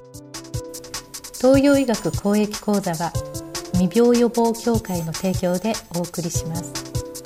東洋医学公益講座は未病予防協会の提供でお送りします。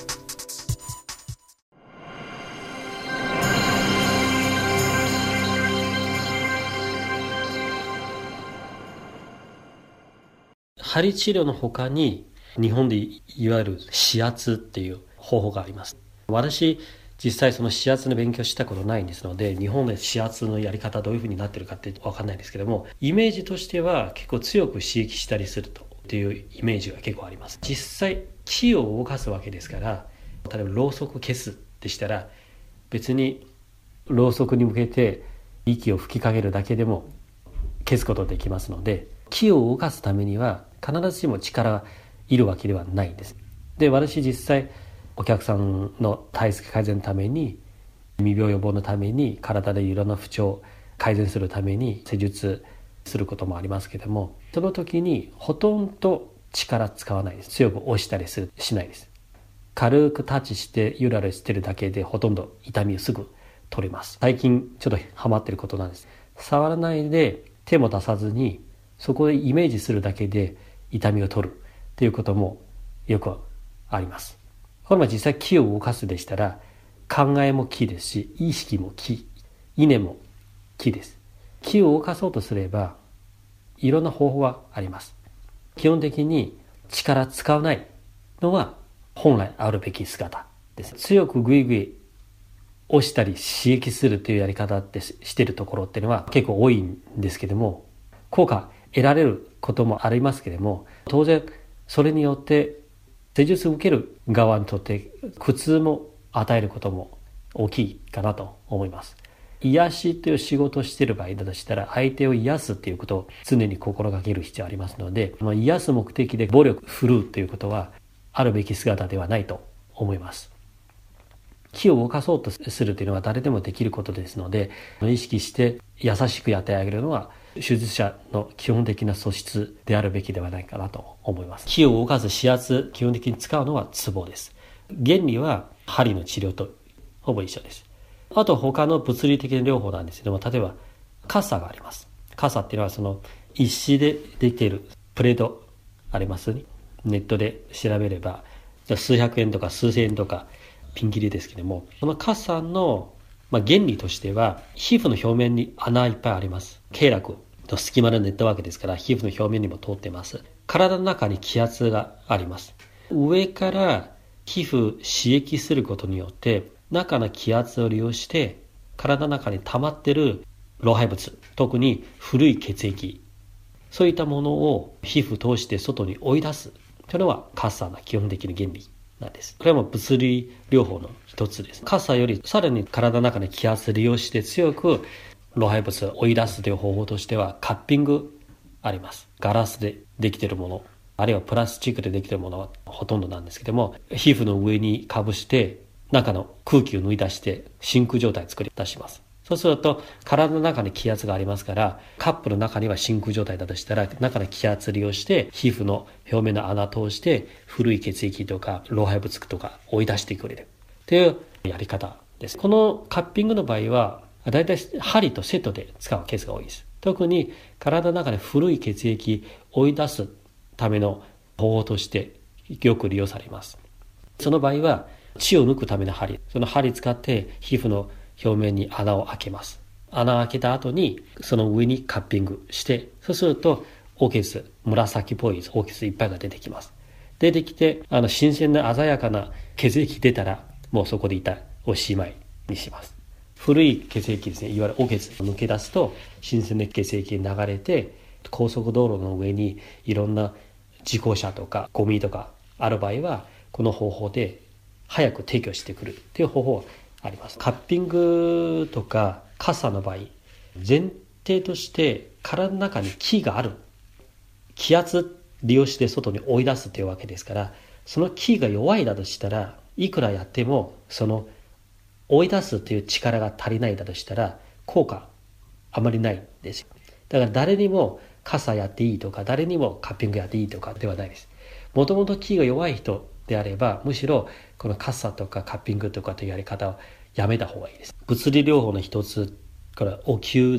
針治療の他に日本でいわゆる指圧っていう方法があります。私実際その指圧の勉強したことないんですので、日本で指圧のやり方どういうふうになってるかって分かんないですけども、イメージとしては結構強く刺激したりするというイメージが結構あります。実際気を動かすわけですから、例えばろうそく消すでしたら、別にろうそくに向けて息を吹きかけるだけでも消すことができますので、気を動かすためには必ずしも力がいるわけではないんです。で、私実際お客さんの体質改善のために、未病予防のために、体でいろんな不調を改善するために施術することもありますけども、その時にほとんど力使わないです。強く押したりしないです。軽くタッチしてゆらゆらしてるだけでほとんど痛みをすぐ取れます。最近ちょっとハマってることなんです。触らないで手も出さずに、そこでイメージするだけで痛みを取るということもよくあります。これも実際気を動かすでしたら、考えも気ですし、意識も気、意念も気です。気を動かそうとすれば、いろんな方法はあります。基本的に力使わないのは本来あるべき姿です。強くグイグイ押したり刺激するというやり方ってしているところっていうのは結構多いんですけども、効果得られることもありますけれども、当然それによって施術を受ける側にとって苦痛も与えることも大きいかなと思います。癒しという仕事をしている場合だとしたら、相手を癒すということを常に心がける必要がありますので、癒す目的で暴力振るうということはあるべき姿ではないと思います。気を動かそうとするというのは誰でもできることですので、意識して優しくやってあげるのは手術者の基本的な素質であるべきではないかなと思います。気を動かす指圧、基本的に使うのはツボです。原理は針の治療とほぼ一緒です。あと他の物理的な療法なんですけども、例えば傘があります。傘っていうのはその石でできているプレートありますね。ネットで調べれば数百円とか数千円とかピンキリですけども、その傘の原理としては、皮膚の表面に穴いっぱいあります。経絡の隙間のネットワークですから、皮膚の表面にも通ってます。体の中に気圧があります。上から皮膚刺激することによって、中の気圧を利用して、体の中に溜まっている老廃物、特に古い血液、そういったものを皮膚を通して外に追い出すというのは傘の基本的な原理なんです。これはもう物理療法の一つです。傘よりさらに体の中の気圧を利用して強く老廃物を追い出すという方法としては、カッピングあります。ガラスでできているもの、あるいはプラスチックでできているものはほとんどなんですけども、皮膚の上にかぶして中の空気を抜い出して真空状態を作り出します。そうすると体の中に気圧がありますから、カップの中には真空状態だとしたら、中の気圧を利用して皮膚の表面の穴を通して古い血液とか老廃物とか追い出してくれるというやり方です。このカッピングの場合はだいたい針とセットで使うケースが多いです。特に体の中で古い血液を追い出すための方法としてよく利用されます。その場合は血を抜くための針、その針使って皮膚の表面に穴を開けます。穴を開けた後にその上にカッピングして、そうすると黄血、紫っぽい黄血いっぱいが出てきます。出てきて新鮮な鮮やかな血液出たら、もうそこでおしまいにします。古い血液ですね、いわゆる黄血を抜け出すと新鮮な血液に流れて、高速道路の上にいろんな事故車とかゴミとかある場合は、この方法で早く提供してくるという方法はあります。カッピングとか傘の場合、前提として体の中に気がある、気圧利用して外に追い出すというわけですから、その気が弱いだとしたら、いくらやってもその追い出すという力が足りないだとしたら、効果あまりないんですよ。だから誰にも傘やっていいとか、誰にもカッピングやっていいとかではないです。もともと気が弱い人であれば、むしろこの傘とかカッピングとかというやり方をやめた方がいいです。物理療法の一つからお灸です。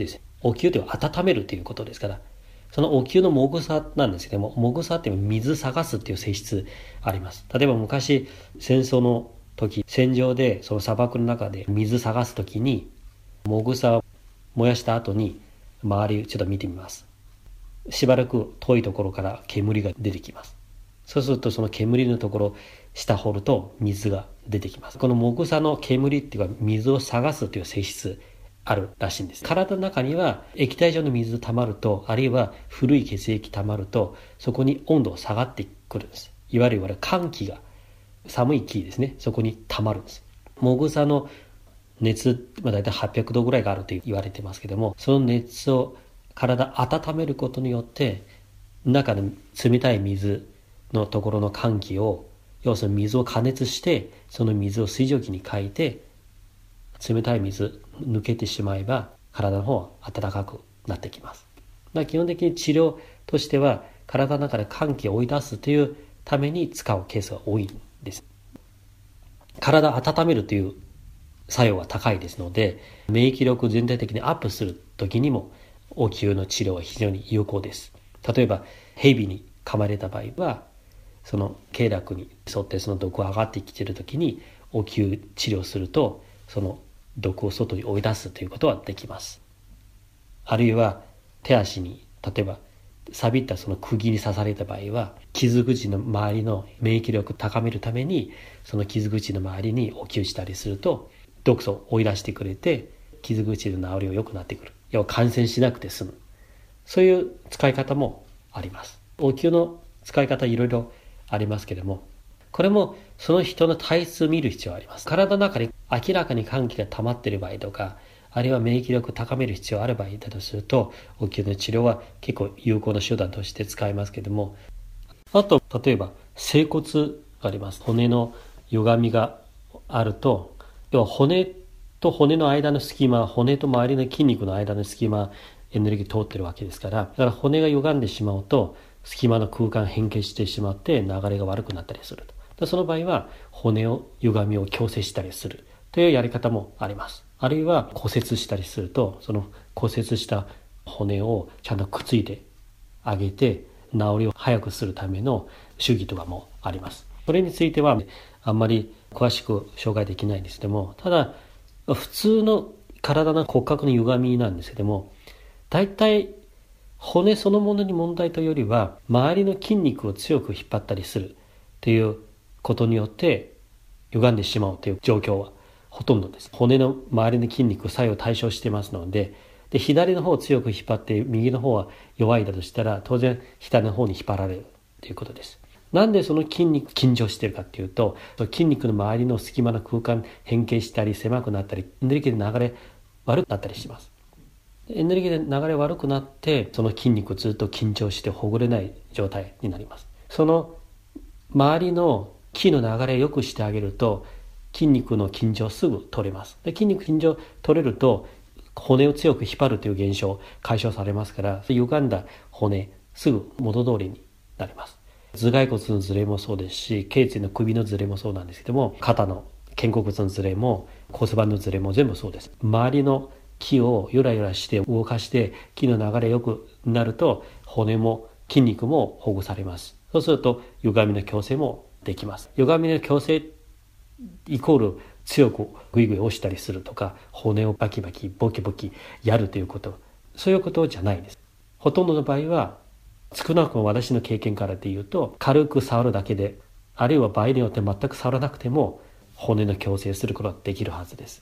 お灸というのは温めるということですから、そのお灸のもぐさなんですけども、もぐさって水探すっていう性質あります。例えば昔戦争の時、戦場でその砂漠の中で水探す時に、もぐさを燃やした後に周りちょっと見てみます。しばらく遠いところから煙が出てきます。そうするとその煙のところ下掘ると水が出てきます。このもぐさの煙っていうか水を探すという性質あるらしいんです。体の中には液体状の水溜まると、あるいは古い血液溜まると、そこに温度が下がってくるんです。いわゆる寒気が、寒い気ですね、そこに溜まるんです。もぐさの熱、だいたい800度ぐらいがあると言われてますけども、その熱を体温めることによって、中の冷たい水のところの寒気を、要するに水を加熱して、その水を水蒸気に変えて、冷たい水抜けてしまえば体の方は暖かくなってきます。基本的に治療としては体の中で寒気を追い出すというために使うケースが多いんです。体を温めるという作用が高いですので、免疫力全体的にアップする時にもお灸の治療は非常に有効です。例えば蛇に噛まれた場合は、その経絡に沿ってその毒が上がってきている時にお灸治療すると、その毒を外に追い出すということはできます。あるいは手足に、例えば錆びたその釘に刺された場合は、傷口の周りの免疫力を高めるために、その傷口の周りにお灸したりすると毒素を追い出してくれて、傷口の治りが良くなってくる。要は感染しなくて済む。そういう使い方もあります。お灸の使い方いろいろありますけれども、これもその人の体質を見る必要があります。体の中に明らかに寒気が溜まっている場合とか、あるいは免疫力を高める必要がある場合だとすると、お灸の治療は結構有効な手段として使いますけれども、あと例えば整骨があります。骨の歪みがあると、要は骨と骨の間の隙間、骨と周りの筋肉の間の隙間、エネルギー通ってるわけですから、だから骨が歪んでしまうと隙間の空間変形してしまって流れが悪くなったりすると。その場合は骨を歪みを矯正したりするというやり方もあります。あるいは骨折したりすると、その骨折した骨をちゃんとくっついてあげて治りを早くするための手技とかもあります。それについてはあんまり詳しく紹介できないんですけども、ただ普通の体の骨格の歪みなんですけども、だいたい骨そのものに問題というよりは、周りの筋肉を強く引っ張ったりするということによって歪んでしまうという状況はほとんどです。骨の周りの筋肉左右対称してますので、左の方を強く引っ張って右の方は弱いだとしたら、当然左の方に引っ張られるということです。なんでその筋肉緊張しているかというと、筋肉の周りの隙間の空間変形したり狭くなったり、エネルギーの流れ悪くなったりします。エネルギーの流れ悪くなって、その筋肉ずっと緊張してほぐれない状態になります。その周りの気の流れを良くしてあげると、筋肉の緊張すぐ取れます。で、筋肉緊張取れると骨を強く引っ張るという現象解消されますから、歪んだ骨すぐ元通りになります。頭蓋骨のずれもそうですし、頸椎の首のずれもそうなんですけども、肩の肩甲骨のずれも骨盤のずれも全部そうです。周りの気をゆらゆらして動かして気の流れ良くなると、骨も筋肉もほぐされます。そうすると歪みの矯正もできます。歪みの矯正イコール強くグイグイ押したりするとか、骨をバキバキボキボキやるということ、そういうことじゃないです。ほとんどの場合は、少なくとも私の経験からで言うと、軽く触るだけで、あるいは場合によって全く触らなくても骨の矯正することができるはずです。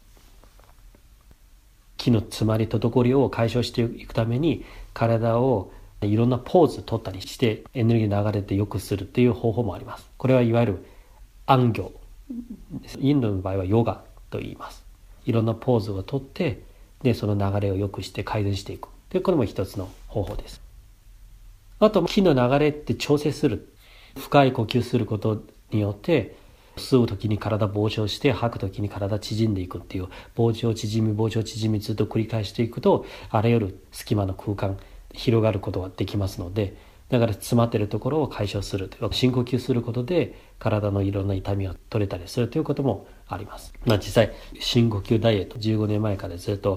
気の詰まり滞りを解消していくために、体をいろんなポーズ取ったりしてエネルギーの流れで良くするっていう方法もあります。これはいわゆる安行、インドの場合はヨガと言います。いろんなポーズをとって、でその流れを良くして改善していく。でこれも一つの方法です。あと気の流れって調整する。深い呼吸することによって、吸う時に体膨張して吐く時に体縮んでいくっていう、膨張縮みずっと繰り返していくと、あらゆる隙間の空間広がることができますので、だから詰まっているところを解消するという、深呼吸することで体のいろんな痛みを取れたりするということもあります。実際深呼吸ダイエット15年前からずっと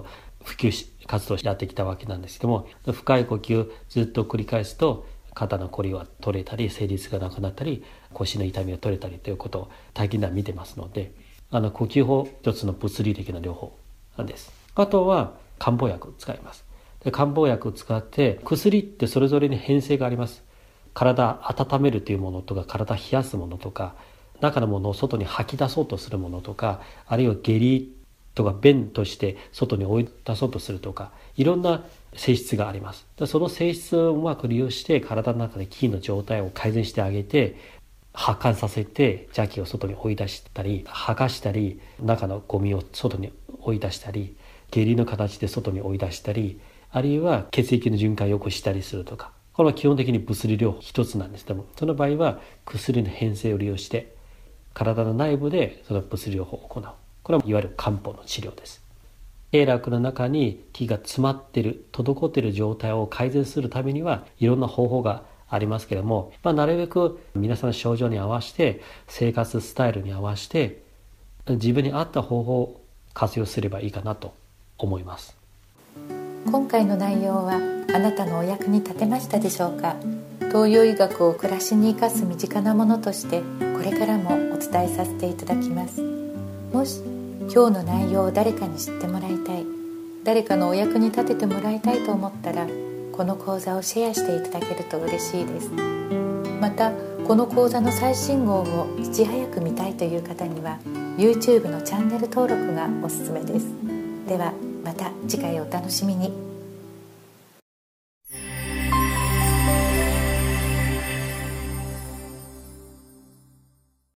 普及活動をやってきたわけなんですけども、深い呼吸ずっと繰り返すと肩のこりは取れたり、生理痛がなくなったり、腰の痛みが取れたりということを最近では見てますので、呼吸法一つの物理的な療法なんです。あとは漢方薬を使います。で、漢方薬を使って、薬ってそれぞれに変性があります。体温めるというものとか、体冷やすものとか、中のものを外に吐き出そうとするものとか、あるいは下痢とか便として外に追い出そうとするとか、いろんな性質があります。その性質をうまく利用して体の中で気の状態を改善してあげて、発汗させて邪気を外に追い出したり、吐かしたり、中のゴミを外に追い出したり、下痢の形で外に追い出したり、あるいは血液の循環を良くしたりするとか、これは基本的に物理療法一つなんですけども、その場合は薬の変性を利用して体の内部でその物理療法を行う。これはいわゆる漢方の治療です。経絡の中に気が詰まっている、滞っている状態を改善するためにはいろんな方法がありますけれども、なるべく皆さんの症状に合わせて、生活スタイルに合わせて自分に合った方法を活用すればいいかなと思います。 今回の内容はあなたのお役に立てましたでしょうか。東洋医学を暮らしに生かす身近なものとしてこれからもお伝えさせていただきます。もし今日の内容を誰かに知ってもらいたい、誰かのお役に立ててもらいたいと思ったら、この講座をシェアしていただけると嬉しいです。またこの講座の最新号をいち早く見たいという方には YouTube のチャンネル登録がおすすめです。ではまた次回お楽しみに。